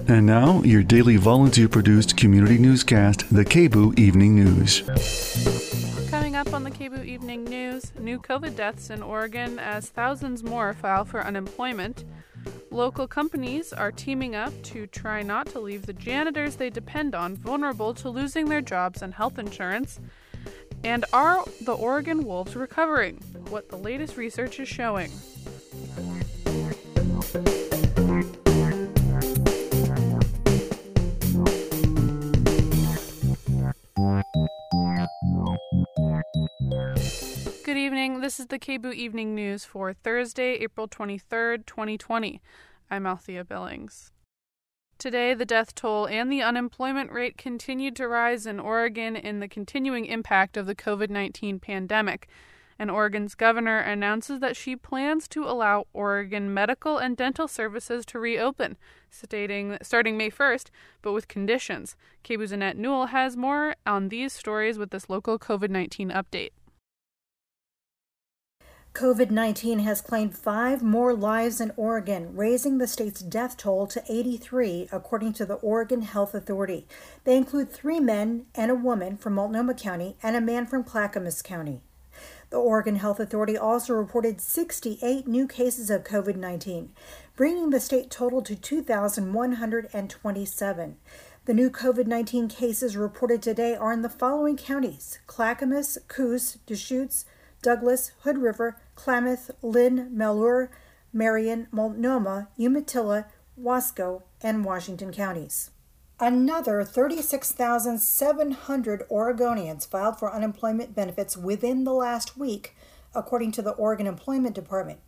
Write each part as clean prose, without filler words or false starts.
And now, your daily volunteer-produced community newscast, the KBOO Evening News. Coming up on the KBOO Evening News, new COVID deaths in Oregon as thousands more file for unemployment. Local companies are teaming up to try not to leave the janitors they depend on vulnerable to losing their jobs and health insurance. And are the Oregon wolves recovering? What the latest research is showing. Good evening. This is the KBOO Evening News for Thursday, April 23rd, 2020. I'm Althea Billings. Today, the death toll and the unemployment rate continued to rise in Oregon in the continuing impact of the COVID-19 pandemic. And Oregon's governor announces that she plans to allow Oregon medical and dental services to reopen, starting May 1st, but with conditions. KBOO's Annette Newell has more on these stories with this local COVID-19 update. COVID-19 has claimed 5 more lives in Oregon, raising the state's death toll to 83, according to the Oregon Health Authority. They include 3 men and a woman from Multnomah County and a man from Clackamas County. The Oregon Health Authority also reported 68 new cases of COVID-19, bringing the state total to 2,127. The new COVID-19 cases reported today are in the following counties: Clackamas, Coos, Deschutes, Douglas, Hood River, Klamath, Lynn, Malheur, Marion, Multnomah, Umatilla, Wasco, and Washington counties. Another 36,700 Oregonians filed for unemployment benefits within the last week, according to the Oregon Employment Department.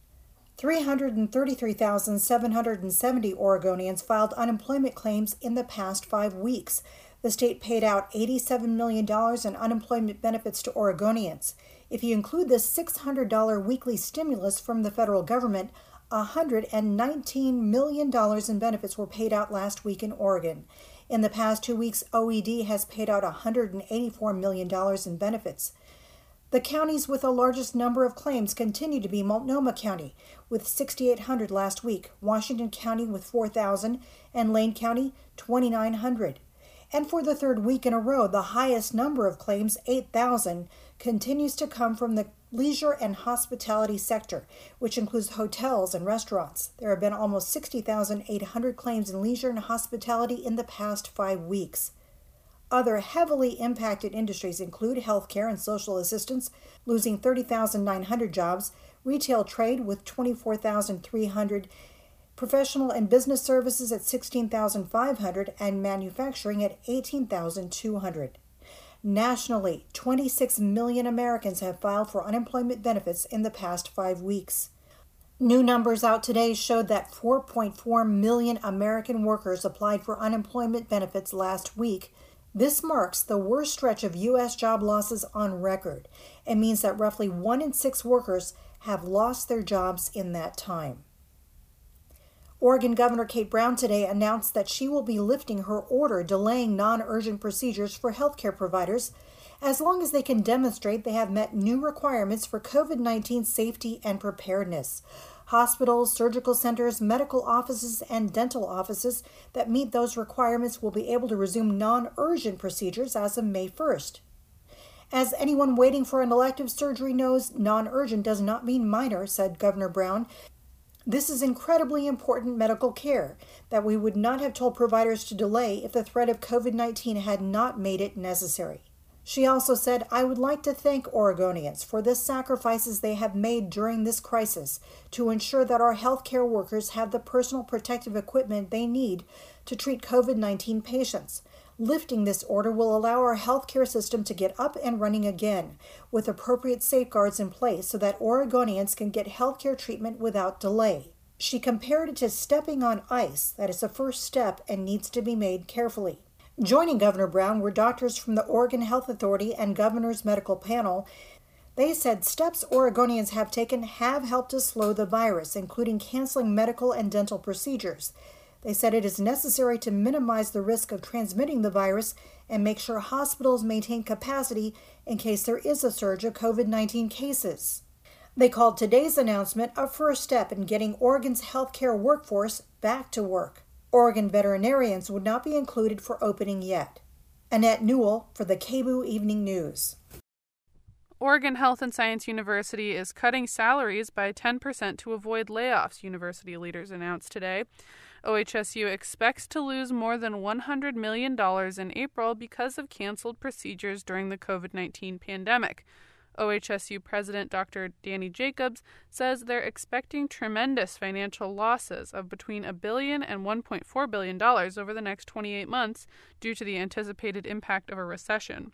333,770 Oregonians filed unemployment claims in the past 5 weeks. The state paid out $87 million in unemployment benefits to Oregonians. If you include the $600 weekly stimulus from the federal government, $119 million in benefits were paid out last week in Oregon. In the past 2 weeks, OED has paid out $184 million in benefits. The counties with the largest number of claims continue to be Multnomah County, with 6,800 last week, Washington County with 4,000, and Lane County, 2,900. And for the third week in a row, the highest number of claims, 8,000, continues to come from the leisure and hospitality sector, which includes hotels and restaurants. There have been almost 60,800 claims in leisure and hospitality in the past 5 weeks. Other heavily impacted industries include healthcare and social assistance, losing 30,900 jobs, retail trade with 24,300, professional and business services at 16,500, and manufacturing at 18,200. Nationally, 26 million Americans have filed for unemployment benefits in the past 5 weeks. New numbers out today showed that 4.4 million American workers applied for unemployment benefits last week. This marks the worst stretch of U.S. job losses on record and means that roughly 1 in 6 workers have lost their jobs in that time. Oregon Governor Kate Brown today announced that she will be lifting her order delaying non-urgent procedures for healthcare providers as long as they can demonstrate they have met new requirements for COVID-19 safety and preparedness. Hospitals, surgical centers, medical offices, and dental offices that meet those requirements will be able to resume non-urgent procedures as of May 1st. As anyone waiting for an elective surgery knows, non-urgent does not mean minor, said Governor Brown. This is incredibly important medical care that we would not have told providers to delay if the threat of COVID-19 had not made it necessary. She also said, "I would like to thank Oregonians for the sacrifices they have made during this crisis to ensure that our healthcare workers have the personal protective equipment they need to treat COVID-19 patients. Lifting this order will allow our healthcare system to get up and running again, with appropriate safeguards in place so that Oregonians can get healthcare treatment without delay." She compared it to stepping on ice, that is a first step and needs to be made carefully. Joining Governor Brown were doctors from the Oregon Health Authority and Governor's Medical Panel. They said steps Oregonians have taken have helped to slow the virus, including canceling medical and dental procedures. They said it is necessary to minimize the risk of transmitting the virus and make sure hospitals maintain capacity in case there is a surge of COVID-19 cases. They called today's announcement a first step in getting Oregon's healthcare workforce back to work. Oregon veterinarians would not be included for opening yet. Annette Newell for the KBOO Evening News. Oregon Health and Science University is cutting salaries by 10% to avoid layoffs, university leaders announced today. OHSU expects to lose more than $100 million in April because of canceled procedures during the COVID-19 pandemic. OHSU President Dr. Danny Jacobs says they're expecting tremendous financial losses of between $1 billion and $1.4 billion over the next 28 months due to the anticipated impact of a recession.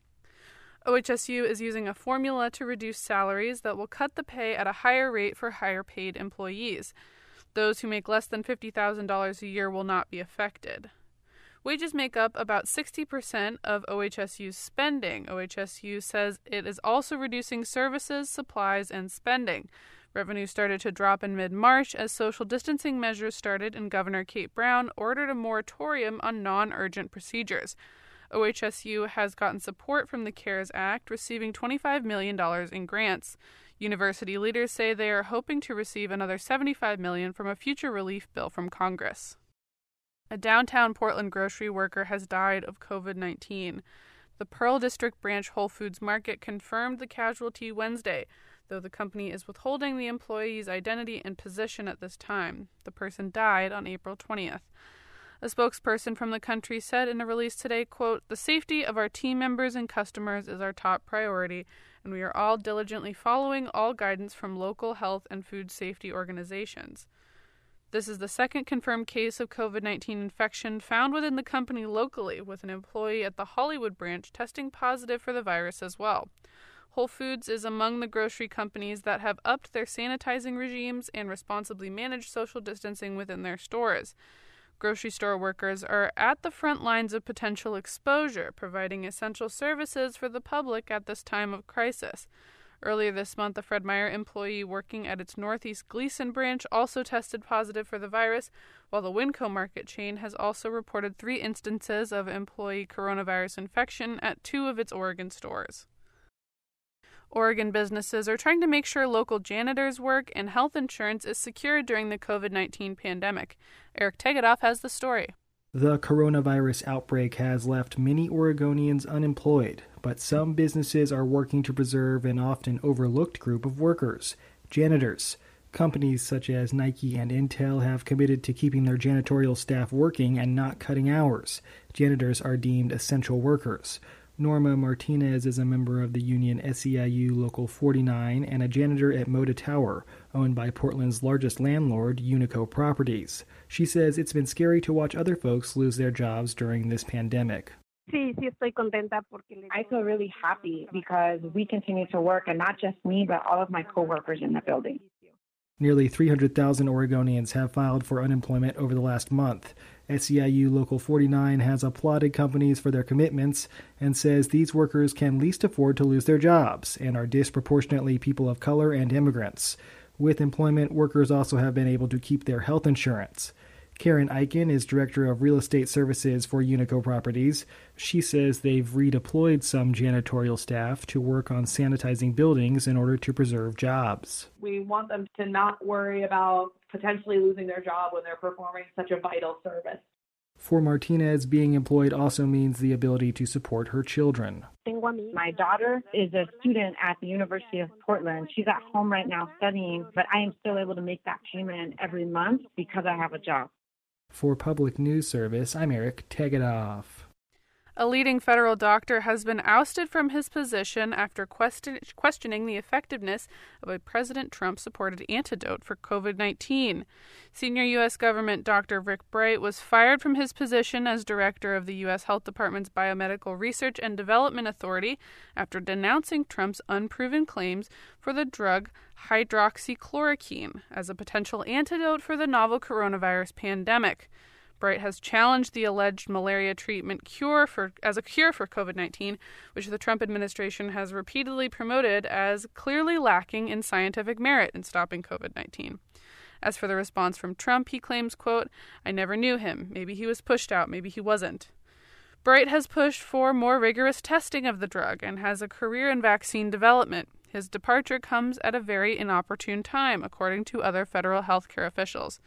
OHSU is using a formula to reduce salaries that will cut the pay at a higher rate for higher paid employees. Those who make less than $50,000 a year will not be affected. Wages make up about 60% of OHSU's spending. OHSU says it is also reducing services, supplies, and spending. Revenue started to drop in mid-March as social distancing measures started and Governor Kate Brown ordered a moratorium on non-urgent procedures. OHSU has gotten support from the CARES Act, receiving $25 million in grants. University leaders say they are hoping to receive another $75 million from a future relief bill from Congress. A downtown Portland grocery worker has died of COVID-19. The Pearl District Branch Whole Foods Market confirmed the casualty Wednesday, though the company is withholding the employee's identity and position at this time. The person died on April 20th. A spokesperson from the country said in a release today, quote, "The safety of our team members and customers is our top priority, and we are all diligently following all guidance from local health and food safety organizations." This is the second confirmed case of COVID-19 infection found within the company locally, with an employee at the Hollywood branch testing positive for the virus as well. Whole Foods is among the grocery companies that have upped their sanitizing regimes and responsibly managed social distancing within their stores. Grocery store workers are at the front lines of potential exposure, providing essential services for the public at this time of crisis. Earlier this month, a Fred Meyer employee working at its Northeast Gleason branch also tested positive for the virus, while the Winco Market chain has also reported 3 instances of employee coronavirus infection at 2 of its Oregon stores. Oregon businesses are trying to make sure local janitors' work and health insurance is secured during the COVID-19 pandemic. Eric Tegedoff has the story. The coronavirus outbreak has left many Oregonians unemployed, but some businesses are working to preserve an often overlooked group of workers, janitors. Companies such as Nike and Intel have committed to keeping their janitorial staff working and not cutting hours. Janitors are deemed essential workers. Norma Martinez is a member of the union SEIU Local 49 and a janitor at Moda Tower, owned by Portland's largest landlord, Unico Properties. She says it's been scary to watch other folks lose their jobs during this pandemic. I feel really happy because we continue to work, and not just me, but all of my coworkers in the building. Nearly 300,000 Oregonians have filed for unemployment over the last month. SEIU Local 49 has applauded companies for their commitments and says these workers can least afford to lose their jobs and are disproportionately people of color and immigrants. With employment, workers also have been able to keep their health insurance. Karen Eichen is Director of Real Estate Services for Unico Properties. She says they've redeployed some janitorial staff to work on sanitizing buildings in order to preserve jobs. We want them to not worry about potentially losing their job when they're performing such a vital service. For Martinez, being employed also means the ability to support her children. My daughter is a student at the University of Portland. She's at home right now studying, but I am still able to make that payment every month because I have a job. For Public News Service, I'm Eric Tegedoff. A leading federal doctor has been ousted from his position after questioning the effectiveness of a President Trump-supported antidote for COVID-19. Senior U.S. government Dr. Rick Bright was fired from his position as director of the U.S. Health Department's Biomedical Research and Development Authority after denouncing Trump's unproven claims for the drug hydroxychloroquine as a potential antidote for the novel coronavirus pandemic. Bright has challenged the alleged malaria treatment as a cure for COVID-19, which the Trump administration has repeatedly promoted as clearly lacking in scientific merit in stopping COVID-19. As for the response from Trump, he claims, quote, "I never knew him. Maybe he was pushed out. Maybe he wasn't." Bright has pushed for more rigorous testing of the drug and has a career in vaccine development. His departure comes at a very inopportune time, according to other federal healthcare officials.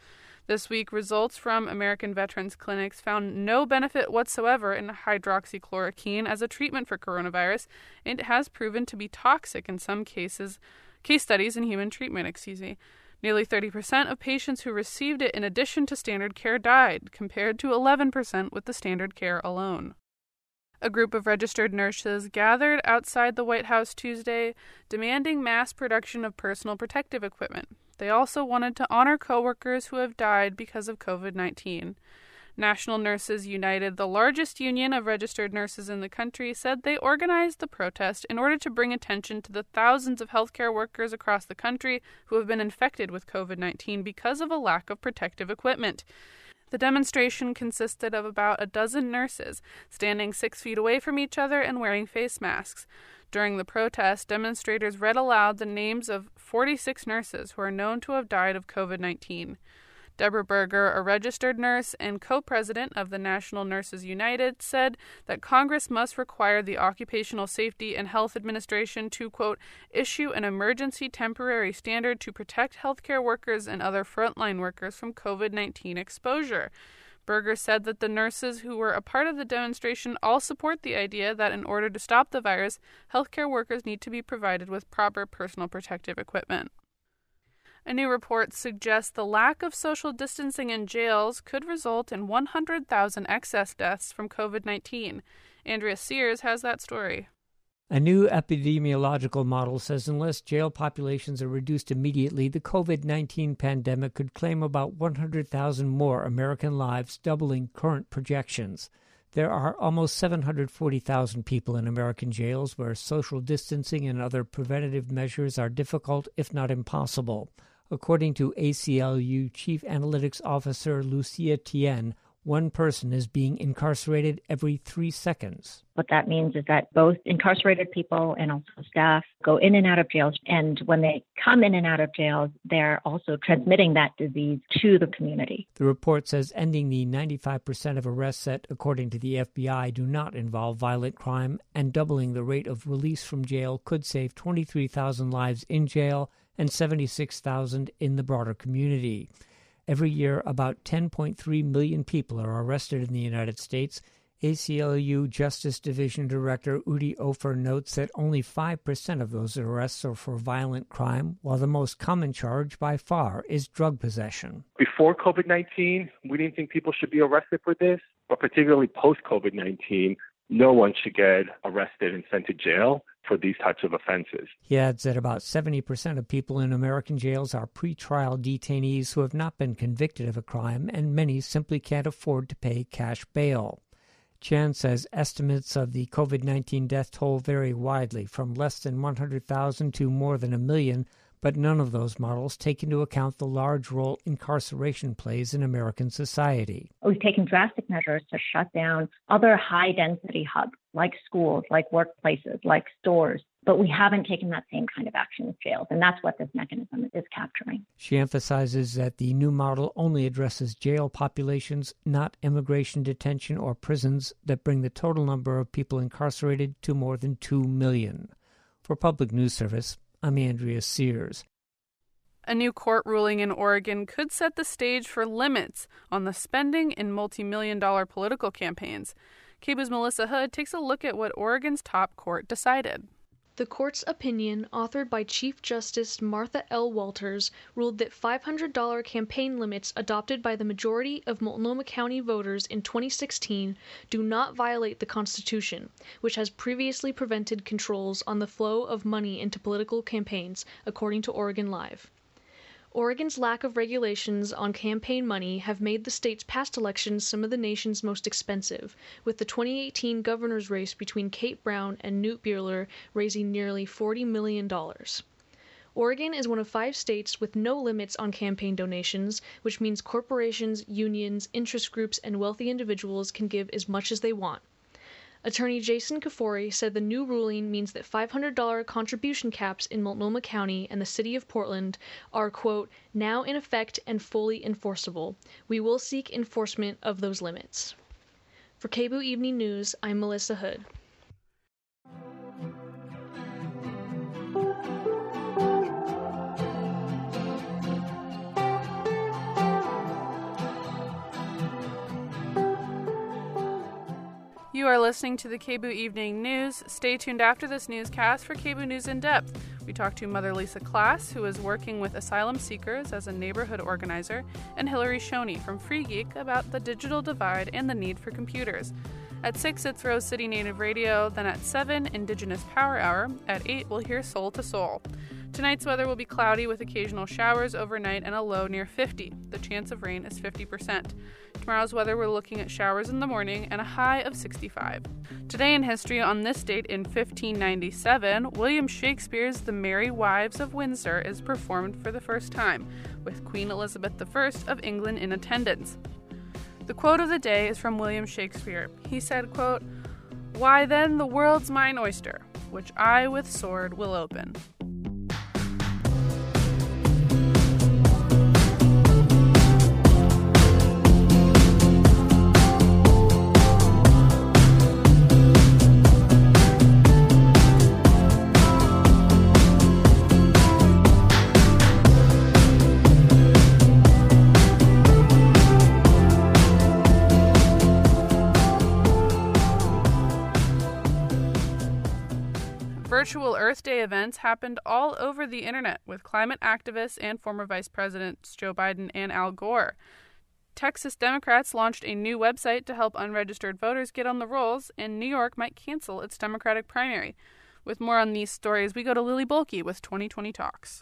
This week, results from American Veterans Clinics found no benefit whatsoever in hydroxychloroquine as a treatment for coronavirus, and it has proven to be toxic in some case studies in human treatment, Nearly 30% of patients who received it in addition to standard care died, compared to 11% with the standard care alone. A group of registered nurses gathered outside the White House Tuesday, demanding mass production of personal protective equipment. They also wanted to honor coworkers who have died because of COVID-19. National Nurses United, the largest union of registered nurses in the country, said they organized the protest in order to bring attention to the thousands of healthcare workers across the country who have been infected with COVID-19 because of a lack of protective equipment. The demonstration consisted of about a dozen nurses standing 6 feet away from each other and wearing face masks. During the protest, demonstrators read aloud the names of 46 nurses who are known to have died of COVID-19. Deborah Berger, a registered nurse and co-president of the National Nurses United, said that Congress must require the Occupational Safety and Health Administration to, quote, issue an emergency temporary standard to protect healthcare workers and other frontline workers from COVID-19 exposure. Berger said that the nurses who were a part of the demonstration all support the idea that in order to stop the virus, healthcare workers need to be provided with proper personal protective equipment. A new report suggests the lack of social distancing in jails could result in 100,000 excess deaths from COVID-19. Andrea Sears has that story. A new epidemiological model says unless jail populations are reduced immediately, the COVID-19 pandemic could claim about 100,000 more American lives, doubling current projections. There are almost 740,000 people in American jails where social distancing and other preventative measures are difficult, if not impossible. According to ACLU Chief Analytics Officer Lucia Tien, one person is being incarcerated every 3 seconds. What that means is that both incarcerated people and also staff go in and out of jails. And when they come in and out of jails, they're also transmitting that disease to the community. The report says ending the 95% of arrests that, according to the FBI, do not involve violent crime and doubling the rate of release from jail could save 23,000 lives in jail and 76,000 in the broader community. Every year, about 10.3 million people are arrested in the United States. ACLU Justice Division Director Udi Ofer notes that only 5% of those arrests are for violent crime, while the most common charge by far is drug possession. Before COVID-19, we didn't think people should be arrested for this, but particularly post-COVID-19, no one should get arrested and sent to jail for these types of offenses. He adds that about 70% of people in American jails are pretrial detainees who have not been convicted of a crime, and many simply can't afford to pay cash bail. Chan says estimates of the COVID-19 death toll vary widely, from less than 100,000 to more than 1 million, but none of those models take into account the large role incarceration plays in American society. We've taken drastic measures to shut down other high-density hubs, like schools, like workplaces, like stores, but we haven't taken that same kind of action with jails, and that's what this mechanism is capturing. She emphasizes that the new model only addresses jail populations, not immigration detention or prisons, that bring the total number of people incarcerated to more than 2 million. For Public News Service, I'm Andrea Sears. A new court ruling in Oregon could set the stage for limits on the spending in multi-million-dollar political campaigns. KBOO's Melissa Hood takes a look at what Oregon's top court decided. The court's opinion, authored by Chief Justice Martha L. Walters, ruled that $500 campaign limits adopted by the majority of Multnomah County voters in 2016 do not violate the Constitution, which has previously prevented controls on the flow of money into political campaigns, according to Oregon Live. Oregon's lack of regulations on campaign money have made the state's past elections some of the nation's most expensive, with the 2018 governor's race between Kate Brown and Newt Buehler raising nearly $40 million. Oregon is one of 5 states with no limits on campaign donations, which means corporations, unions, interest groups, and wealthy individuals can give as much as they want. Attorney Jason Kafoury said the new ruling means that $500 contribution caps in Multnomah County and the city of Portland are, quote, now in effect and fully enforceable. We will seek enforcement of those limits. For KBOO Evening News, I'm Melissa Hood. You are listening to the KBOO Evening News. Stay tuned after this newscast for KBOO News in Depth. We talk to Mother Lisa Klass, who is working with asylum seekers as a neighborhood organizer, and Hillary Shoney from Free Geek about the digital divide and the need for computers. At 6, it's Rose City Native Radio. Then at 7, Indigenous Power Hour. At 8, we'll hear Soul to Soul. Tonight's weather will be cloudy with occasional showers overnight and a low near 50. The chance of rain is 50%. Tomorrow's weather, we're looking at showers in the morning and a high of 65. Today in history, on this date in 1597, William Shakespeare's The Merry Wives of Windsor is performed for the first time, with Queen Elizabeth I of England in attendance. The quote of the day is from William Shakespeare. He said, quote, "Why then the world's mine oyster, which I with sword will open." Virtual Earth Day events happened all over the internet with climate activists and former Vice Presidents Joe Biden and Al Gore. Texas Democrats launched a new website to help unregistered voters get on the rolls, and New York might cancel its Democratic primary. With more on these stories, we go to Lily Bolke with 2020 Talks.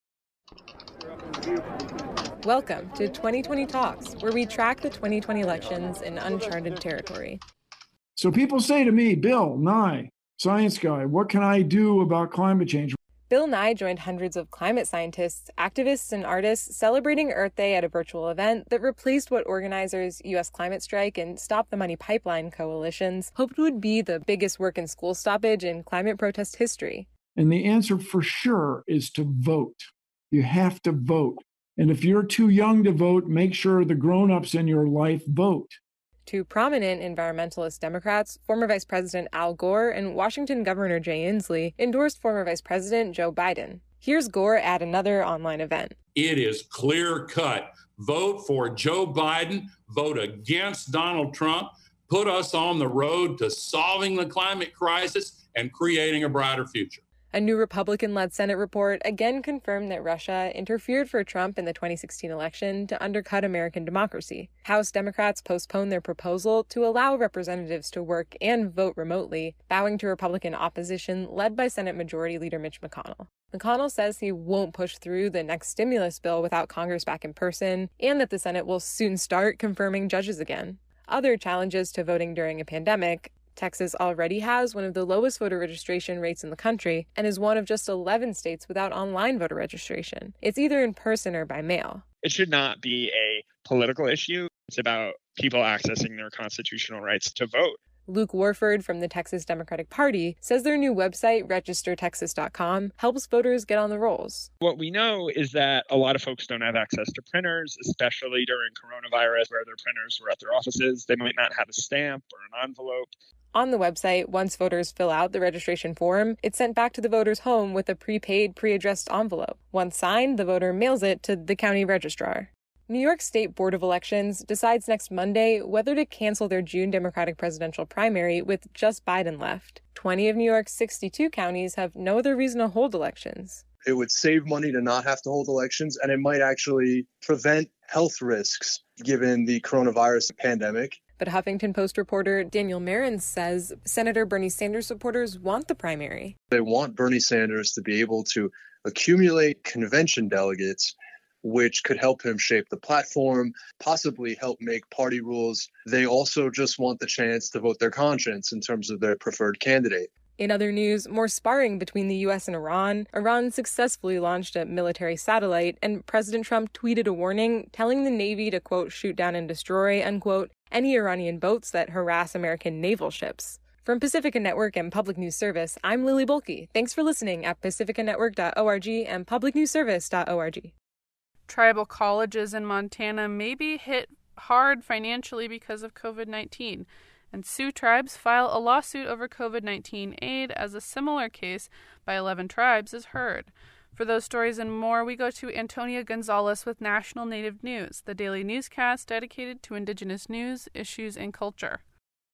Welcome to 2020 Talks, where we track the 2020 elections in uncharted territory. So people say to me, Bill Nye, science guy, what can I do about climate change? Bill Nye joined hundreds of climate scientists, activists, and artists celebrating Earth Day at a virtual event that replaced what organizers, U.S. Climate Strike and Stop the Money Pipeline coalitions hoped would be the biggest work and school stoppage in climate protest history. And the answer for sure is to vote. You have to vote. And if you're too young to vote, make sure the grown-ups in your life vote. Two prominent environmentalist Democrats, former Vice President Al Gore and Washington Governor Jay Inslee, endorsed former Vice President Joe Biden. Here's Gore at another online event. It is clear cut. Vote for Joe Biden, vote against Donald Trump, put us on the road to solving the climate crisis and creating a brighter future. A new Republican-led Senate report again confirmed that Russia interfered for Trump in the 2016 election to undercut American democracy. House Democrats postponed their proposal to allow representatives to work and vote remotely, bowing to Republican opposition led by Senate Majority Leader Mitch McConnell. McConnell says he won't push through the next stimulus bill without Congress back in person, and that the Senate will soon start confirming judges again. Other challenges to voting during a pandemic: Texas already has one of the lowest voter registration rates in the country and is one of just 11 states without online voter registration. It's either in person or by mail. It should not be a political issue. It's about people accessing their constitutional rights to vote. Luke Warford from the Texas Democratic Party says their new website, registertexas.com, helps voters get on the rolls. What we know is that a lot of folks don't have access to printers, especially during coronavirus where their printers were at their offices. They might not have a stamp or an envelope. On the website, once voters fill out the registration form, it's sent back to the voter's home with a prepaid, pre-addressed envelope. Once signed, the voter mails it to the county registrar. New York State Board of Elections decides next Monday whether to cancel their June Democratic presidential primary with just Biden left. 20 of New York's 62 counties have no other reason to hold elections. It would save money to not have to hold elections, and it might actually prevent health risks given the coronavirus pandemic. But Huffington Post reporter Daniel Marins says Senator Bernie Sanders supporters want the primary. They want Bernie Sanders to be able to accumulate convention delegates, which could help him shape the platform, possibly help make party rules. They also just want the chance to vote their conscience in terms of their preferred candidate. In other news, more sparring between the U.S. and Iran. Iran successfully launched a military satellite, and President Trump tweeted a warning telling the Navy to, quote, shoot down and destroy, unquote, any Iranian boats that harass American naval ships. From Pacifica Network and Public News Service, I'm Lily Bolke. Thanks for listening at pacificanetwork.org and publicnewsservice.org. Tribal colleges in Montana may be hit hard financially because of COVID-19. And Sioux tribes file a lawsuit over COVID-19 aid as a similar case by 11 tribes is heard. For those stories and more, we go to Antonia Gonzalez with National Native News, the daily newscast dedicated to Indigenous news, issues, and culture.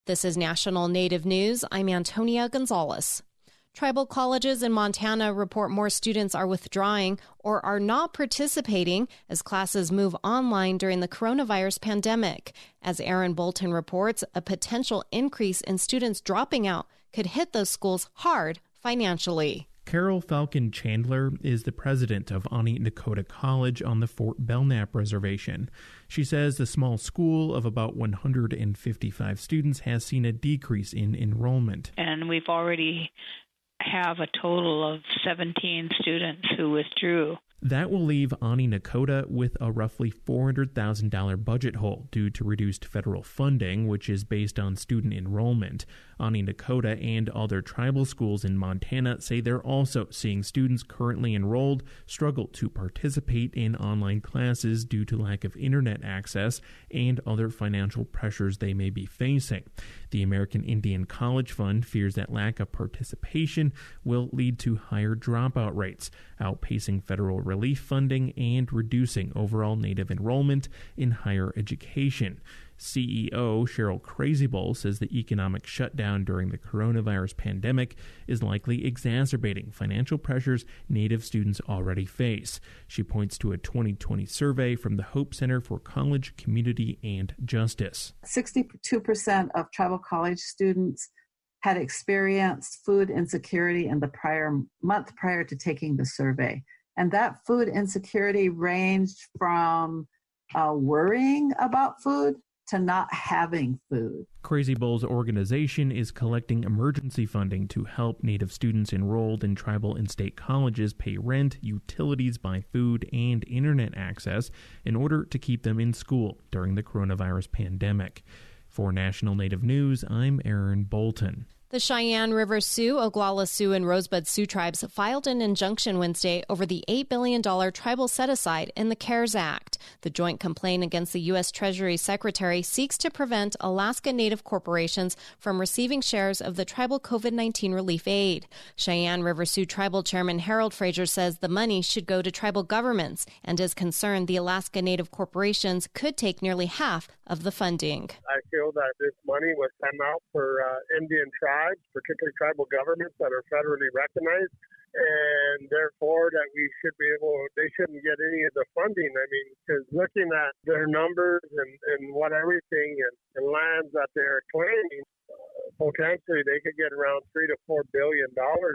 This is National Native News. I'm Antonia Gonzalez. Tribal colleges in Montana report more students are withdrawing or are not participating as classes move online during the coronavirus pandemic. As Aaron Bolton reports, a potential increase in students dropping out could hit those schools hard financially. Carol Falcon Chandler is the president of Ani Nakota College on the Fort Belknap Reservation. She says the small school of about 155 students has seen a decrease in enrollment. And we've already have a total of 17 students who withdrew. That will leave Ani Nakota with a roughly $400,000 budget hole due to reduced federal funding, which is based on student enrollment. Ani Nakota and other tribal schools in Montana say they're also seeing students currently enrolled struggle to participate in online classes due to lack of internet access and other financial pressures they may be facing. The American Indian College Fund fears that lack of participation will lead to higher dropout rates, outpacing federal relief funding and reducing overall Native enrollment in higher education. CEO Cheryl Crazybull says the economic shutdown during the coronavirus pandemic is likely exacerbating financial pressures Native students already face. She points to a 2020 survey from the Hope Center for College, Community, and Justice. 62% of tribal college students had experienced food insecurity in the month prior to taking the survey. And that food insecurity ranged from worrying about food to not having food. Crazybull's organization is collecting emergency funding to help Native students enrolled in tribal and state colleges pay rent, utilities, buy food, and internet access in order to keep them in school during the coronavirus pandemic. For National Native News, I'm Aaron Bolton. The Cheyenne River Sioux, Oglala Sioux, and Rosebud Sioux tribes filed an injunction Wednesday over the $8 billion tribal set-aside in the CARES Act. The joint complaint against the U.S. Treasury Secretary seeks to prevent Alaska Native corporations from receiving shares of the tribal COVID-19 relief aid. Cheyenne River Sioux Tribal Chairman Harold Fraser says the money should go to tribal governments and is concerned the Alaska Native corporations could take nearly half of the funding. I feel that this money was sent out for Indian tribes, particularly tribal governments that are federally recognized, and therefore that they shouldn't get any of the funding. I mean, because looking at their numbers and what everything and lands that they're claiming, potentially they could get around $3 to $4 billion.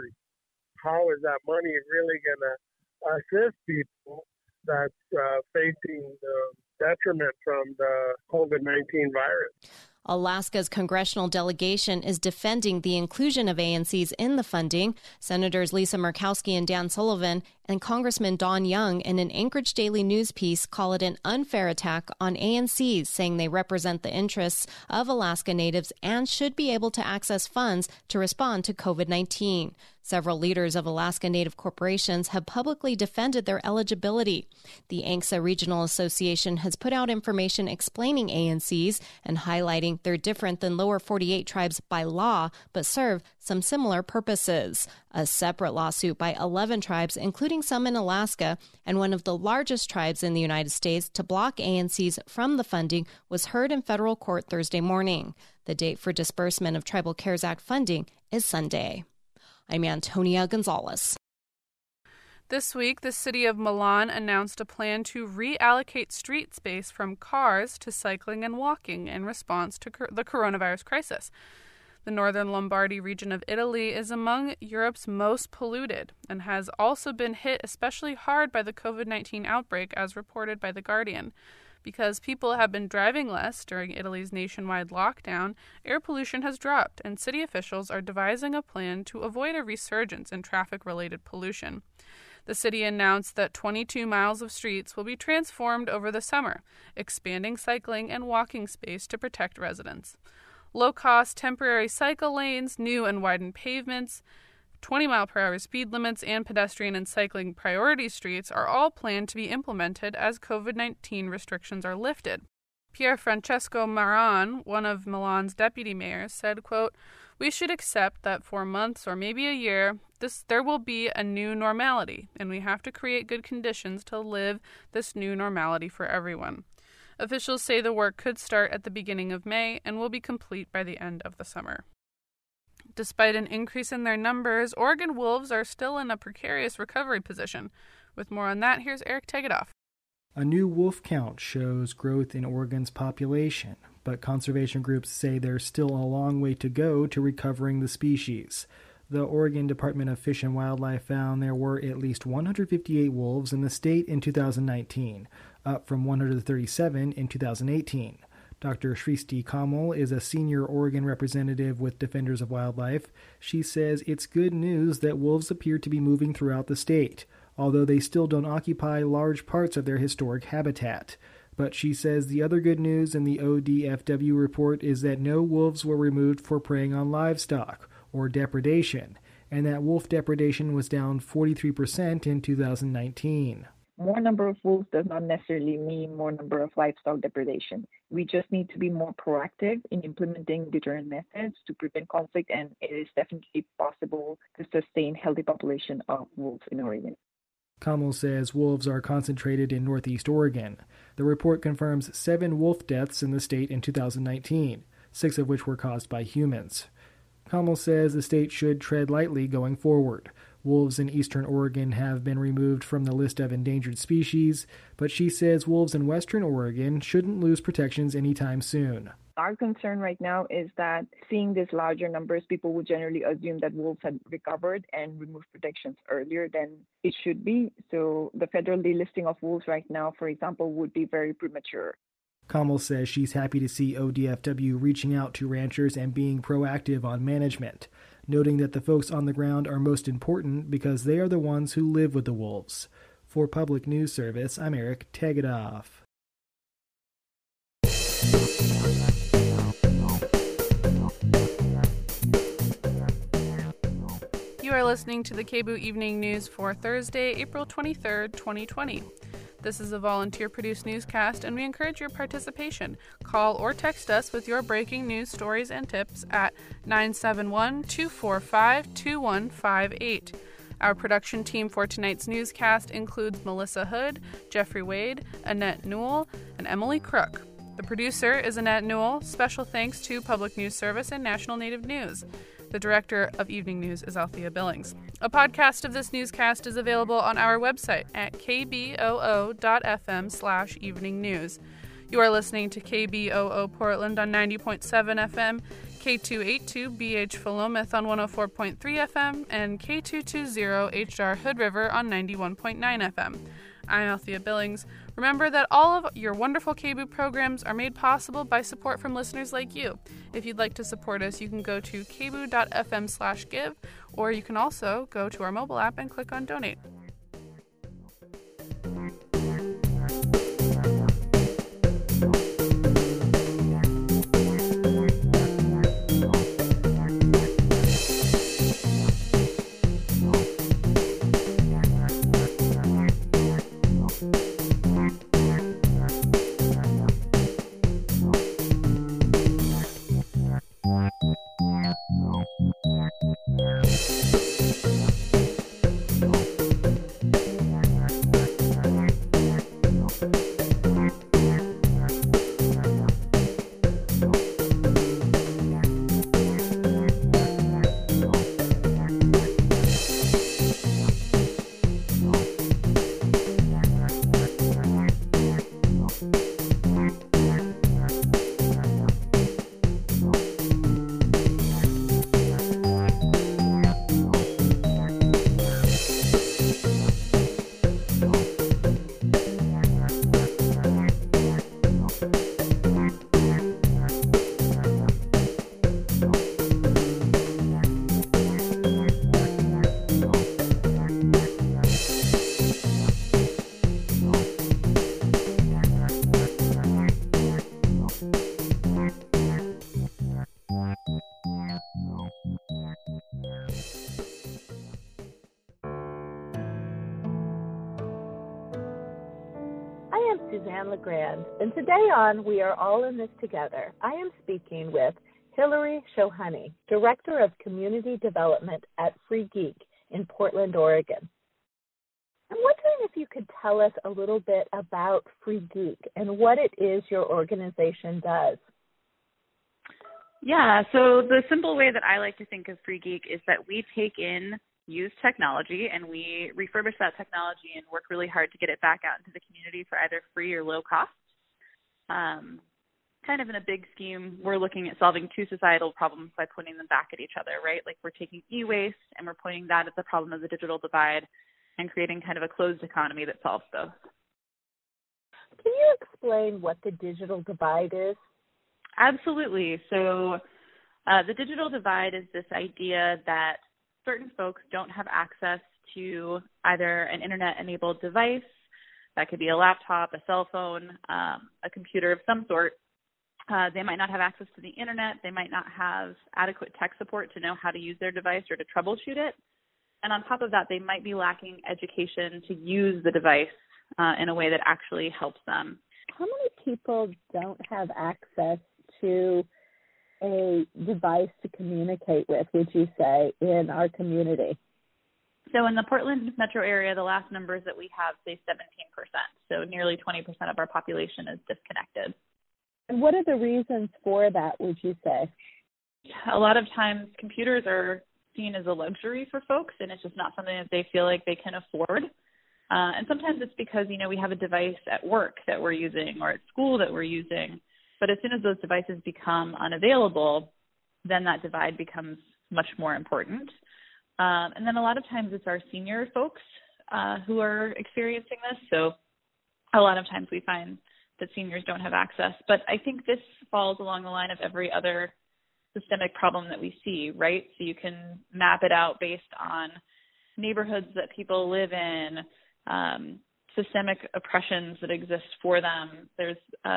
How is that money really going to assist people that's facing detriment from the COVID-19 virus? Alaska's congressional delegation is defending the inclusion of ANCs in the funding. Senators Lisa Murkowski and Dan Sullivan and Congressman Don Young, in an Anchorage Daily News piece, call it an unfair attack on ANCs, saying they represent the interests of Alaska Natives and should be able to access funds to respond to COVID-19. Several leaders of Alaska Native corporations have publicly defended their eligibility. The ANCSA Regional Association has put out information explaining ANCs and highlighting they're different than lower 48 tribes by law, but serve some similar purposes. A separate lawsuit by 11 tribes, including some in Alaska, and one of the largest tribes in the United States to block ANCs from the funding, was heard in federal court Thursday morning. The date for disbursement of Tribal CARES Act funding is Sunday. I'm Antonia Gonzalez. This week, the city of Milan announced a plan to reallocate street space from cars to cycling and walking in response to the coronavirus crisis. The northern Lombardy region of Italy is among Europe's most polluted and has also been hit especially hard by the COVID-19 outbreak, as reported by The Guardian. Because people have been driving less during Italy's nationwide lockdown, air pollution has dropped, and city officials are devising a plan to avoid a resurgence in traffic-related pollution. The city announced that 22 miles of streets will be transformed over the summer, expanding cycling and walking space to protect residents. Low-cost temporary cycle lanes, new and widened pavements, 20-mile-per-hour speed limits, and pedestrian and cycling priority streets are all planned to be implemented as COVID-19 restrictions are lifted. Pier Francesco Maran, one of Milan's deputy mayors, said, quote, "We should accept that for months or maybe a year, there will be a new normality, and we have to create good conditions to live this new normality for everyone." Officials say the work could start at the beginning of May and will be complete by the end of the summer. Despite an increase in their numbers, Oregon wolves are still in a precarious recovery position. With more on that, here's Eric Tegedoff. A new wolf count shows growth in Oregon's population, but conservation groups say there's still a long way to go to recovering the species. The Oregon Department of Fish and Wildlife found there were at least 158 wolves in the state in 2019, up from 137 in 2018. Dr. Srishti Kamal is a senior Oregon representative with Defenders of Wildlife. She says it's good news that wolves appear to be moving throughout the state, although they still don't occupy large parts of their historic habitat. But she says the other good news in the ODFW report is that no wolves were removed for preying on livestock or depredation, and that wolf depredation was down 43% in 2019. More number of wolves does not necessarily mean more number of livestock depredation. We just need to be more proactive in implementing deterrent methods to prevent conflict, and it is definitely possible to sustain healthy population of wolves in Oregon. Kamal says wolves are concentrated in northeast Oregon. The report confirms 7 wolf deaths in the state in 2019, 6 of which were caused by humans. Kamal says the state should tread lightly going forward. Wolves in eastern Oregon have been removed from the list of endangered species, but she says wolves in western Oregon shouldn't lose protections anytime soon. Our concern right now is that seeing these larger numbers, people would generally assume that wolves had recovered and removed protections earlier than it should be. So the federal delisting of wolves right now, for example, would be very premature. Kamal says she's happy to see ODFW reaching out to ranchers and being proactive on management, noting that the folks on the ground are most important because they are the ones who live with the wolves. For Public News Service, I'm Eric Tegedoff. You are listening to the KBOO Evening News for Thursday, April 23rd, 2020. This is a volunteer-produced newscast, and we encourage your participation. Call or text us with your breaking news stories and tips at 971-245-2158. Our production team for tonight's newscast includes Melissa Hood, Jeffrey Wade, Annette Newell, and Emily Crook. The producer is Annette Newell. Special thanks to Public News Service and National Native News. The director of Evening News is Althea Billings. A podcast of this newscast is available on our website at kboo.fm/evening news. You are listening to KBOO Portland on 90.7 FM, K282BH Philomath on 104.3 FM, and K220HR Hood River on 91.9 FM. I'm Althea Billings. Remember that all of your wonderful KBOO programs are made possible by support from listeners like you. If you'd like to support us, you can go to kboo.fm/give, or you can also go to our mobile app and click on Donate. Suzanne LeGrand, and today on We Are All in This Together, I am speaking with Hillary Shohoney, Director of Community Development at Free Geek in Portland, Oregon. I'm wondering if you could tell us a little bit about Free Geek and what it is your organization does. Yeah, so the simple way that I like to think of Free Geek is that we take in used technology and we refurbish that technology and work really hard to get it back out into the community for either free or low cost. Kind of in a big scheme, we're looking at solving two societal problems by pointing them back at each other, right? Like we're taking e-waste and we're pointing that at the problem of the digital divide and creating kind of a closed economy that solves both. Can you explain what the digital divide is? Absolutely. So the digital divide is this idea that certain folks don't have access to either an internet-enabled device, that could be a laptop, a cell phone, a computer of some sort. They might not have access to the internet. They might not have adequate tech support to know how to use their device or to troubleshoot it. And on top of that, they might be lacking education to use the device in a way that actually helps them. How many people don't have access to a device to communicate with, would you say, in our community? So in the Portland metro area, the last numbers that we have say 17%. So nearly 20% of our population is disconnected. And what are the reasons for that, would you say? A lot of times computers are seen as a luxury for folks, and it's just not something that they feel like they can afford. And sometimes it's because, we have a device at work that we're using or at school that we're using. But as soon as those devices become unavailable, then that divide becomes much more important. And then a lot of times it's our senior folks who are experiencing this. So a lot of times we find that seniors don't have access. But I think this falls along the line of every other systemic problem that we see, right? So you can map it out based on neighborhoods that people live in, systemic oppressions that exist for them. There's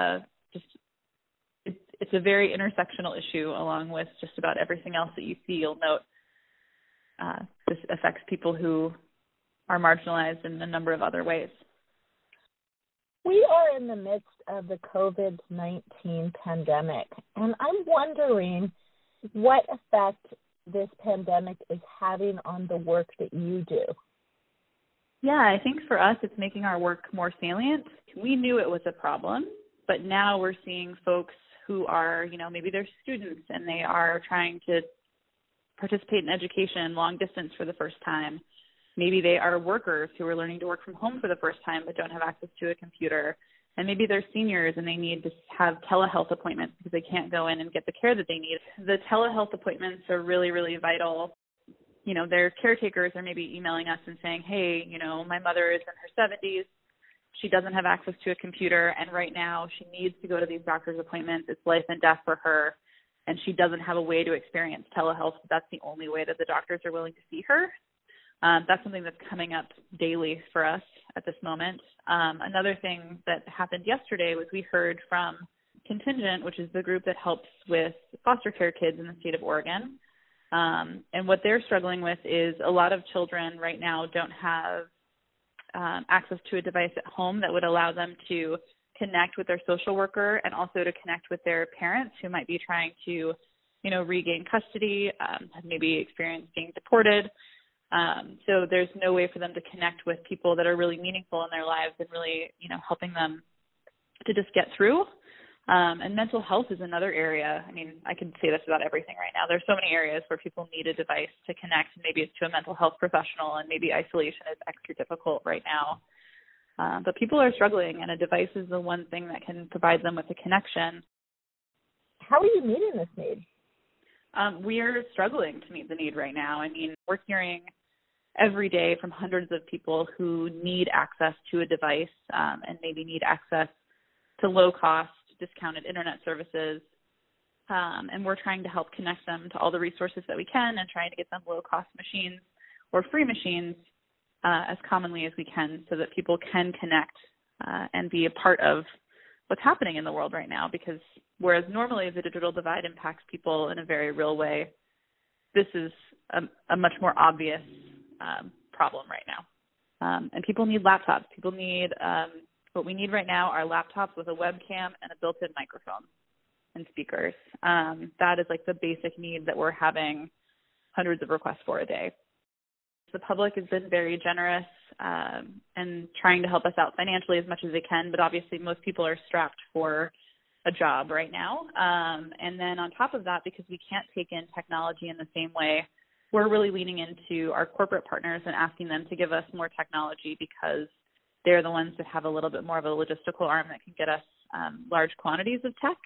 it's a very intersectional issue along with just about everything else that you see. You'll note this affects people who are marginalized in a number of other ways. We are in the midst of the COVID-19 pandemic, and I'm wondering what effect this pandemic is having on the work that you do. Yeah, I think for us, it's making our work more salient. We knew it was a problem, but now we're seeing folks who are, maybe they're students and they are trying to participate in education long distance for the first time. Maybe they are workers who are learning to work from home for the first time but don't have access to a computer. And maybe they're seniors and they need to have telehealth appointments because they can't go in and get the care that they need. The telehealth appointments are really, really vital. Their caretakers are maybe emailing us and saying, hey, my mother is in her 70s. She doesn't have access to a computer, and right now she needs to go to these doctor's appointments. It's life and death for her, and she doesn't have a way to experience telehealth. That's the only way that the doctors are willing to see her. That's something that's coming up daily for us at this moment. Another thing that happened yesterday was we heard from Contingent, which is the group that helps with foster care kids in the state of Oregon. And what they're struggling with is a lot of children right now don't have access to a device at home that would allow them to connect with their social worker and also to connect with their parents who might be trying to, regain custody, have maybe experienced being deported. So there's no way for them to connect with people that are really meaningful in their lives and really, helping them to just get through. And mental health is another area. I mean, I can say this about everything right now. There's so many areas where people need a device to connect. Maybe it's to a mental health professional, and maybe isolation is extra difficult right now. But people are struggling, and a device is the one thing that can provide them with a connection. How are you meeting this need? We are struggling to meet the need right now. I mean, we're hearing every day from hundreds of people who need access to a device and maybe need access to low-cost, discounted internet services, and we're trying to help connect them to all the resources that we can and trying to get them low-cost machines or free machines as commonly as we can so that people can connect and be a part of what's happening in the world right now, because whereas normally the digital divide impacts people in a very real way, this is a much more obvious problem right now. And people need laptops. People need what we need right now are laptops with a webcam and a built-in microphone and speakers. That is like the basic need that we're having hundreds of requests for a day. The public has been very generous and trying to help us out financially as much as they can, but obviously most people are strapped for a job right now. And then on top of that, because we can't take in technology in the same way, we're really leaning into our corporate partners and asking them to give us more technology because they're the ones that have a little bit more of a logistical arm that can get us large quantities of tech.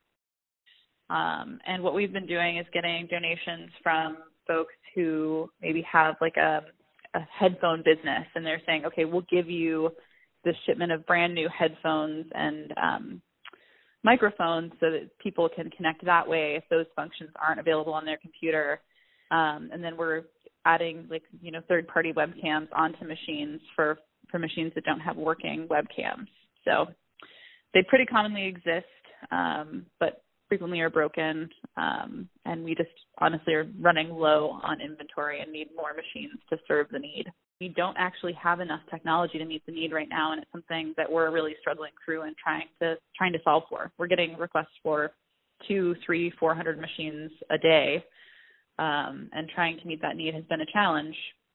And what we've been doing is getting donations from folks who maybe have like a headphone business, and they're saying, okay, we'll give you this shipment of brand new headphones and microphones so that people can connect that way if those functions aren't available on their computer. And then we're adding third-party webcams onto machines for machines that don't have working webcams. So they pretty commonly exist, but frequently are broken, and we just honestly are running low on inventory and need more machines to serve the need. We don't actually have enough technology to meet the need right now, and it's something that we're really struggling through and trying to solve for. We're getting requests for 200, 300, 400 machines a day, and trying to meet that need has been a challenge.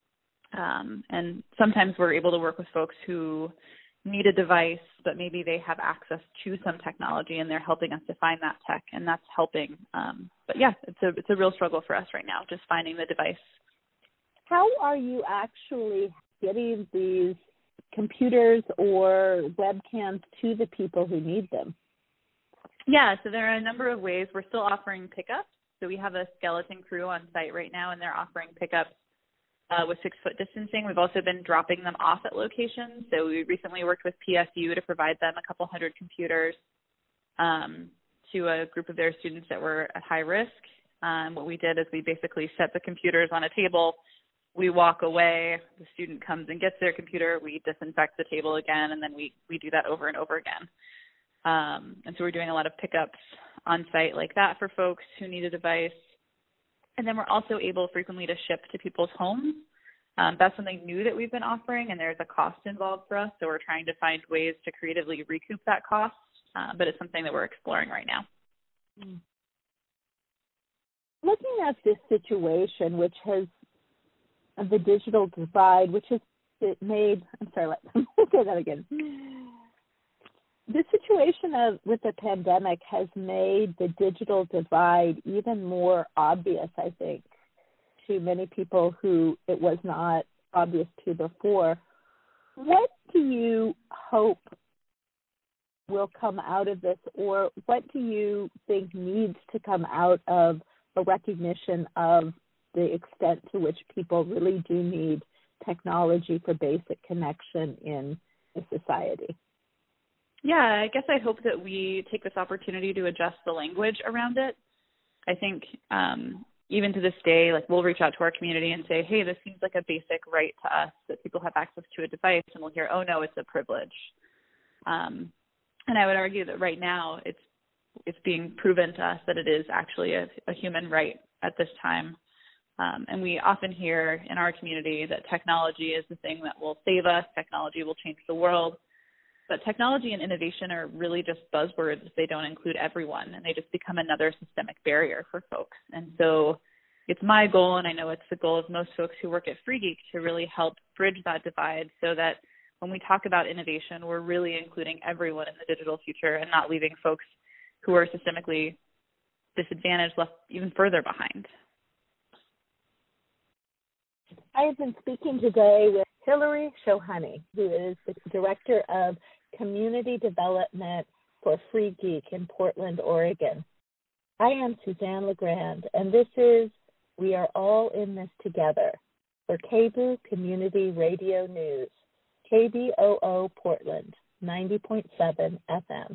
And sometimes we're able to work with folks who need a device, but maybe they have access to some technology and they're helping us to find that tech, and that's helping. But yeah, it's a real struggle for us right now, just finding the device. How are you actually getting these computers or webcams to the people who need them? Yeah, so there are a number of ways. We're still offering pickups. So we have a skeleton crew on site right now, and they're offering pickups with 6-foot distancing. We've also been dropping them off at locations. So we recently worked with PSU to provide them a couple hundred computers to a group of their students that were at high risk. What we did is we basically set the computers on a table. We walk away. The student comes and gets their computer. We disinfect the table again, and then we do that over and over again. And so we're doing a lot of pickups on site like that for folks who need a device. And then we're also able frequently to ship to people's homes. That's something new that we've been offering, and there's a cost involved for us. So we're trying to find ways to creatively recoup that cost, but it's something that we're exploring right now. Looking at this situation, which has the digital divide, which has made, I'm sorry, let me say that again. The situation with the pandemic has made the digital divide even more obvious, I think, to many people who it was not obvious to before. What do you hope will come out of this, or what do you think needs to come out of a recognition of the extent to which people really do need technology for basic connection in a society? Yeah, I guess I hope that we take this opportunity to adjust the language around it. I think even to this day, like we'll reach out to our community and say, hey, this seems like a basic right to us that people have access to a device, and we'll hear, oh no, it's a privilege. And I would argue that right now it's being proven to us that it is actually a human right at this time. And we often hear in our community that technology is the thing that will save us, technology will change the world. But technology and innovation are really just buzzwords if they don't include everyone, and they just become another systemic barrier for folks. And so it's my goal, and I know it's the goal of most folks who work at Free Geek, to really help bridge that divide so that when we talk about innovation, we're really including everyone in the digital future and not leaving folks who are systemically disadvantaged left even further behind. I have been speaking today with Hillary Shohani, who is the Director of Community Development for Free Geek in Portland, Oregon. I am Suzanne LeGrand, and this is We Are All in This Together for KBOO Community Radio News, KBOO Portland, 90.7 FM.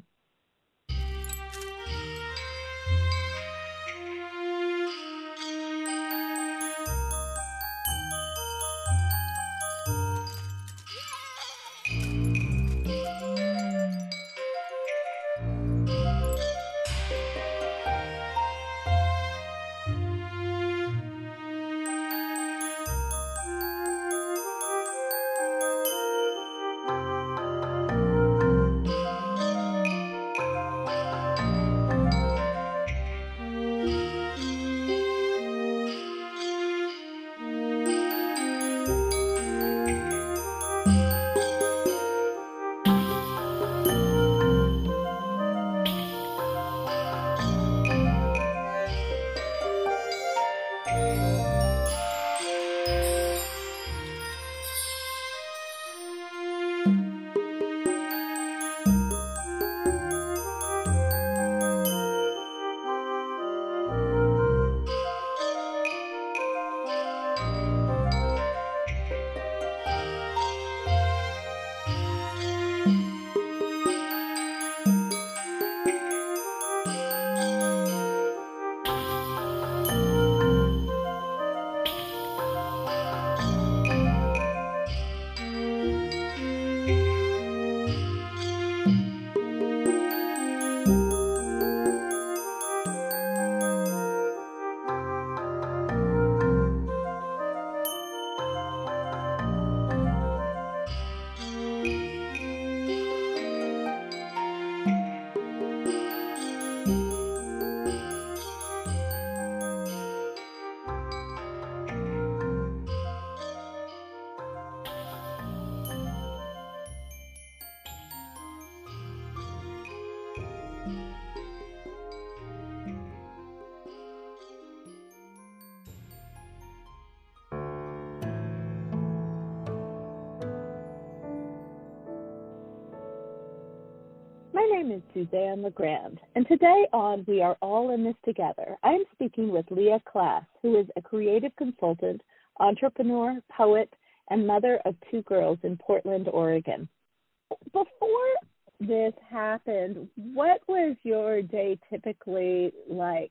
My name is Suzanne LeGrand, and today on We Are All in This Together, I am speaking with Leah Class, who is a creative consultant, entrepreneur, poet, and mother of 2 girls in Portland, Oregon. Before this happened, what was your day typically like?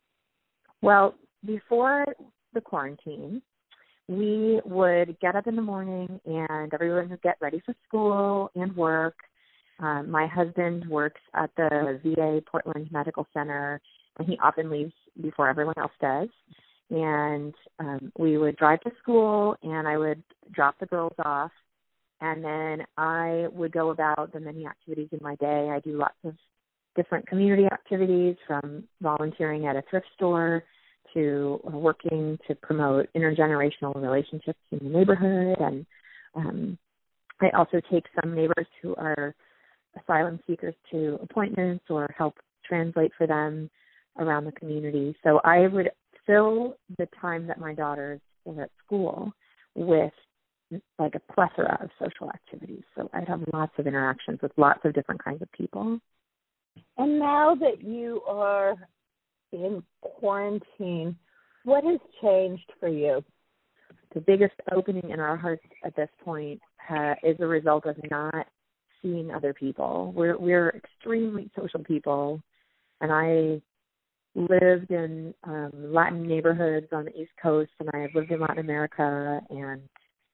Well, before the quarantine, we would get up in the morning and everyone would get ready for school and work. My husband works at the VA Portland Medical Center, and he often leaves before everyone else does. And we would drive to school, and I would drop the girls off, and then I would go about the many activities in my day. I do lots of different community activities, from volunteering at a thrift store to working to promote intergenerational relationships in the neighborhood. And I also take some neighbors who are asylum seekers to appointments or help translate for them around the community. So I would fill the time that my daughters were at school with like a plethora of social activities. So I'd have lots of interactions with lots of different kinds of people. And now that you are in quarantine, what has changed for you? The biggest opening in our hearts at this point is a result of not seeing other people. We're extremely social people, and I lived in Latin neighborhoods on the East Coast, and I have lived in Latin America and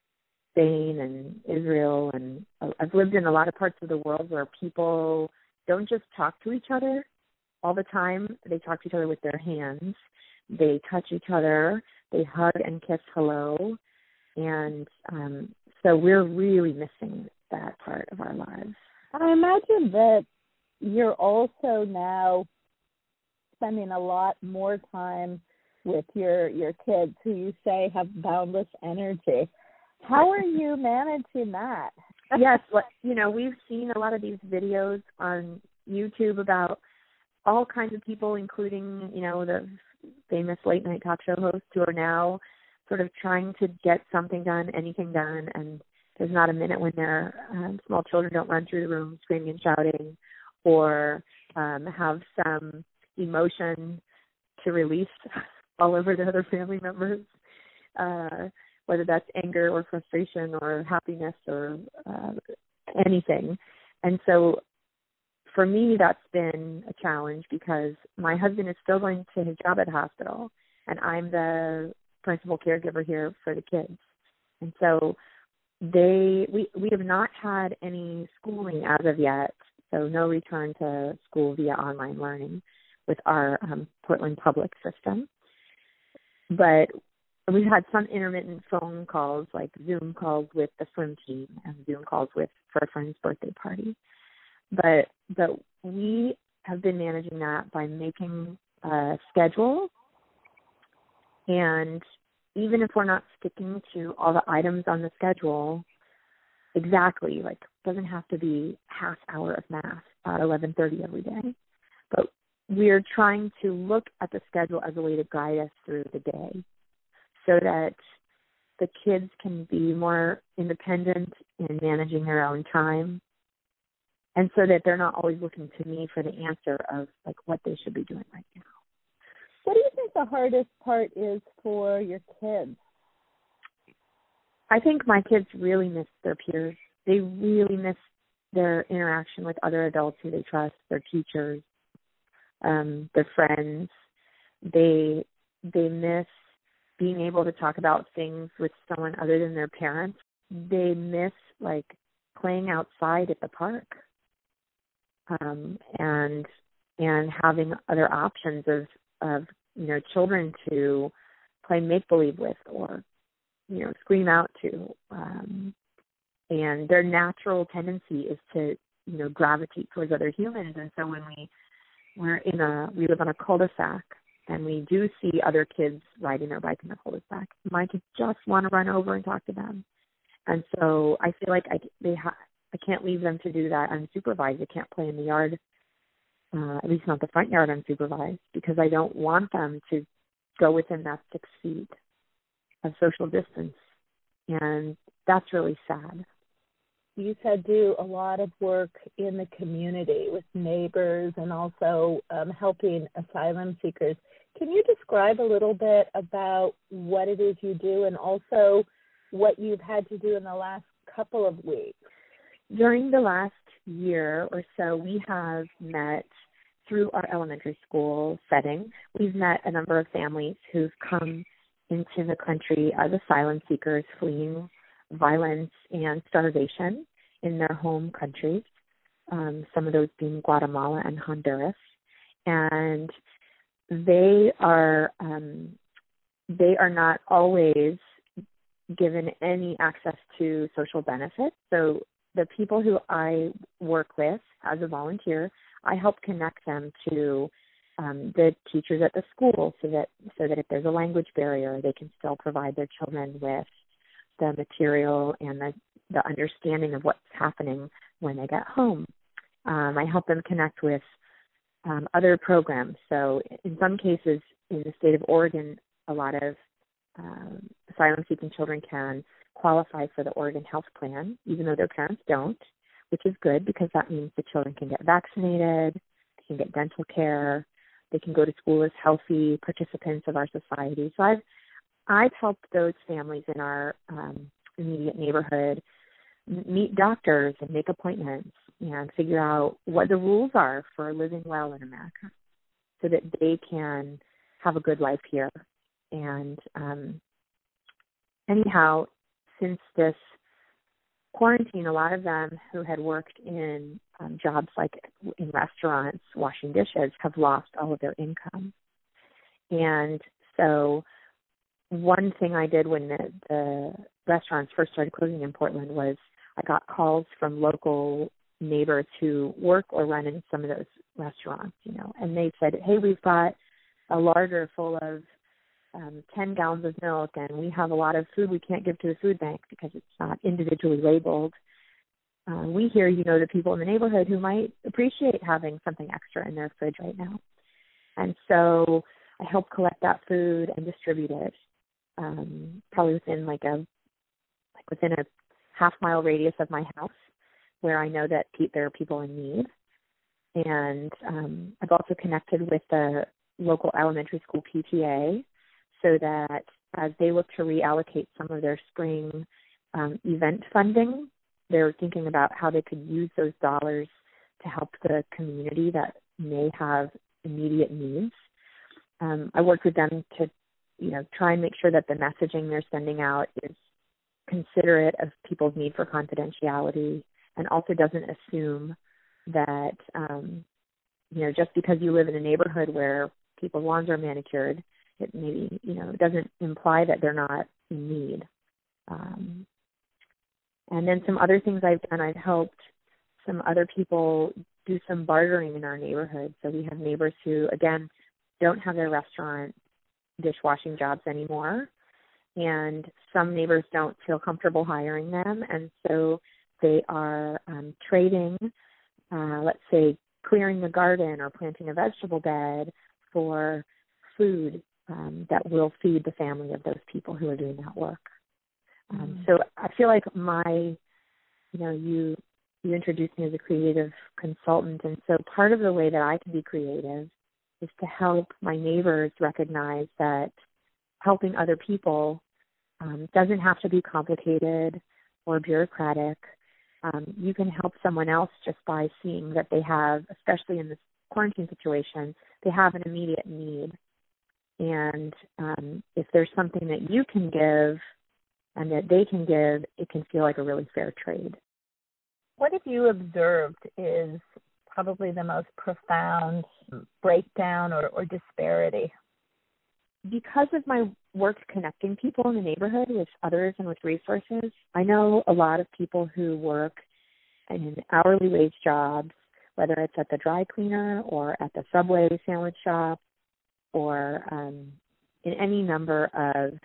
Spain and Israel, and I've lived in a lot of parts of the world where people don't just talk to each other all the time. They talk to each other with their hands. They touch each other. They hug and kiss hello. And so we're really missing that part of our lives. I imagine that you're also now spending a lot more time with your kids, who you say have boundless energy. How are you managing that? Yes, we've seen a lot of these videos on YouTube about all kinds of people, including, the famous late night talk show hosts who are now sort of trying to get something done, anything done, and there's not a minute when their small children don't run through the room screaming and shouting, or have some emotion to release all over the other family members, whether that's anger or frustration or happiness or anything. And so for me, that's been a challenge because my husband is still going to his job at the hospital, and I'm the principal caregiver here for the kids. And so we have not had any schooling as of yet, so no return to school via online learning with our Portland public system. But we've had some intermittent phone calls, like Zoom calls with the swim team and Zoom calls for a friend's birthday party. But we have been managing that by making a schedule, and even if we're not sticking to all the items on the schedule exactly, like doesn't have to be half hour of math at 11:30 every day, but we're trying to look at the schedule as a way to guide us through the day so that the kids can be more independent in managing their own time, and so that they're not always looking to me for the answer of like what they should be doing right now. What do you think the hardest part is for your kids? I think my kids really miss their peers. They really miss their interaction with other adults who they trust, their teachers, their friends. They miss being able to talk about things with someone other than their parents. They miss like playing outside at the park, and having other options of children to play make-believe with or scream out to, and their natural tendency is to gravitate towards other humans. And so when we live on a cul-de-sac and we do see other kids riding their bike in the cul-de-sac, my kids just want to run over and talk to them. And so I feel like I can't leave them to do that unsupervised. They can't play in the yard, at least not the front yard unsupervised, because I don't want them to go within that 6 feet of social distance. And that's really sad. you said, do a lot of work in the community with neighbors and also helping asylum seekers. Can you describe a little bit about what it is you do and also what you've had to do in the last couple of weeks? During the last year or so, we have met through our elementary school setting. We've met a number of families who've come into the country as asylum seekers fleeing violence and starvation in their home countries, some of those being Guatemala and Honduras. And they are not always given any access to social benefits. So the people who I work with as a volunteer, I help connect them to the teachers at the school so that if there's a language barrier, they can still provide their children with the material and the understanding of what's happening when they get home. I help them connect with other programs. So in some cases in the state of Oregon, a lot of asylum-seeking children can qualify for the Oregon Health Plan, even though their parents don't, which is good because that means the children can get vaccinated, they can get dental care, they can go to school as healthy participants of our society. So I've helped those families in our immediate neighborhood meet doctors and make appointments and figure out what the rules are for living well in America so that they can have a good life here. And anyhow, since this quarantine, a lot of them who had worked in jobs like in restaurants, washing dishes, have lost all of their income. And so one thing I did when the restaurants first started closing in Portland was I got calls from local neighbors who work or run in some of those restaurants, and they said, hey, we've got a larder full of 10 gallons of milk, and we have a lot of food we can't give to the food bank because it's not individually labeled. We hear you know the people in the neighborhood who might appreciate having something extra in their fridge right now. And so I help collect that food and distribute it, probably within within a half-mile radius of my house where I know that there are people in need. And I've also connected with the local elementary school PTA so that as they look to reallocate some of their spring event funding, they're thinking about how they could use those dollars to help the community that may have immediate needs. I worked with them to, try and make sure that the messaging they're sending out is considerate of people's need for confidentiality and also doesn't assume that, just because you live in a neighborhood where people's lawns are manicured, it maybe, it doesn't imply that they're not in need. And then some other things I've done, I've helped some other people do some bartering in our neighborhood. So we have neighbors who, again, don't have their restaurant dishwashing jobs anymore. And some neighbors don't feel comfortable hiring them. And so they are trading, let's say, clearing the garden or planting a vegetable bed for food that will feed the family of those people who are doing that work. So I feel like you introduced me as a creative consultant, and so part of the way that I can be creative is to help my neighbors recognize that helping other people doesn't have to be complicated or bureaucratic. You can help someone else just by seeing that they have, especially in this quarantine situation, they have an immediate need. And if there's something that you can give and that they can give, it can feel like a really fair trade. What have you observed is probably the most profound breakdown or disparity? Because of my work connecting people in the neighborhood with others and with resources, I know a lot of people who work in hourly wage jobs, whether it's at the dry cleaner or at the Subway sandwich shop or in any number of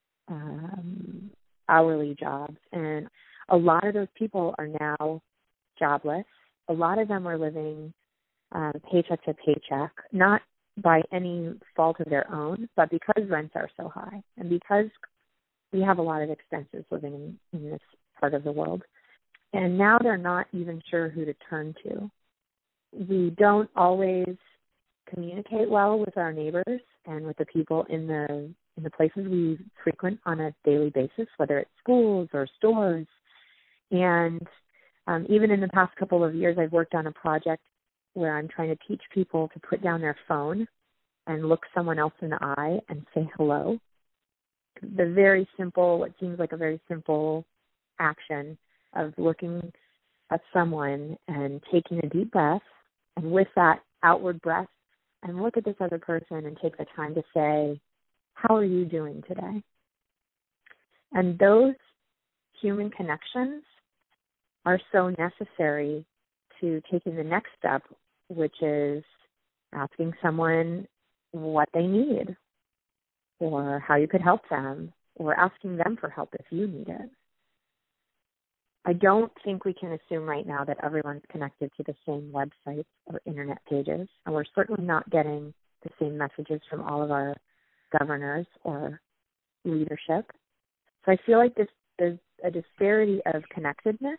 hourly jobs. And a lot of those people are now jobless. A lot of them are living paycheck to paycheck, not by any fault of their own, but because rents are so high and because we have a lot of expenses living in this part of the world. And now they're not even sure who to turn to. We don't always communicate well with our neighbors and with the people in the places we frequent on a daily basis, whether it's schools or stores. And even in the past couple of years, I've worked on a project where I'm trying to teach people to put down their phone and look someone else in the eye and say hello. The very simple, what seems like a very simple action of looking at someone and taking a deep breath, and with that outward breath, and look at this other person and take the time to say, how are you doing today? And those human connections are so necessary to taking the next step, which is asking someone what they need or how you could help them, or asking them for help if you need it. I don't think we can assume right now that everyone's connected to the same websites or internet pages, and we're certainly not getting the same messages from all of our governors or leadership. So I feel like there's a disparity of connectedness,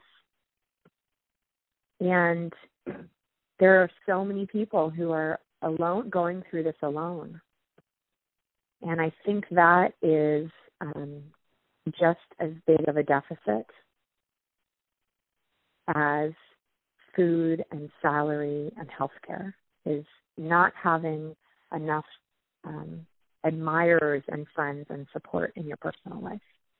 and there are so many people who are alone, going through this alone. And I think that is just as big of a deficit as food and salary and healthcare, is not having enough admirers and friends and support in your personal life.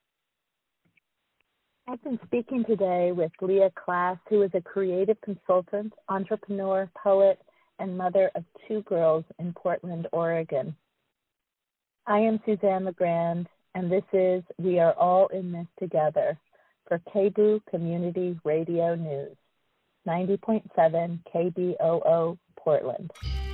I've been speaking today with Leah Class, who is a creative consultant, entrepreneur, poet, and mother of 2 girls in Portland, Oregon. I am Suzanne LeGrand, and this is We Are All in This Together for KBOO Community Radio News, 90.7 KBOO Portland.